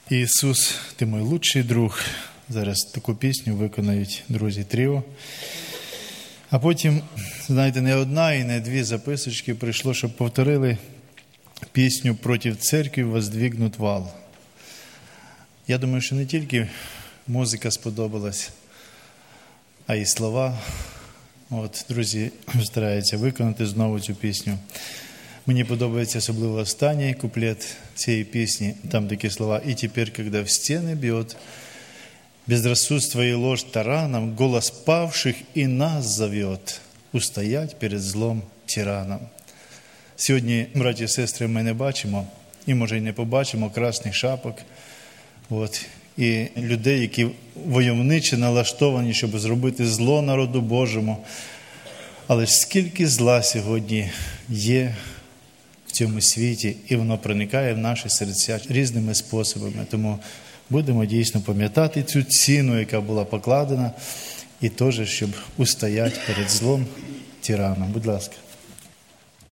Ісус, ти мій лучший друг. Зараз таку пісню виконають друзі тріо. А потім, знаєте, не одна і не дві записочки прийшло, щоб повторили пісню «Против церкви воздвигнут вал». Я думаю, що не тільки музика сподобалась, а й слова. От, друзі стараються виконати знову цю пісню. Мені подобається особливо останній куплет цієї пісні. Там такі слова: «И теперь, когда в стены бьет безрассудство и ложь тараном, голос павших и нас зовет устоять перед злом тираном». Сьогодні, браті і сестри, ми не бачимо, і може й не побачимо красних шапок, і людей, які войовниче налаштовані, щоб зробити зло народу Божому. Але ж скільки зла сьогодні є в цьому світі, і воно проникає в наші серця різними способами. Тому будемо дійсно пам'ятати цю ціну, яка була покладена, і теж, щоб устояти перед злом тираном. Будь ласка.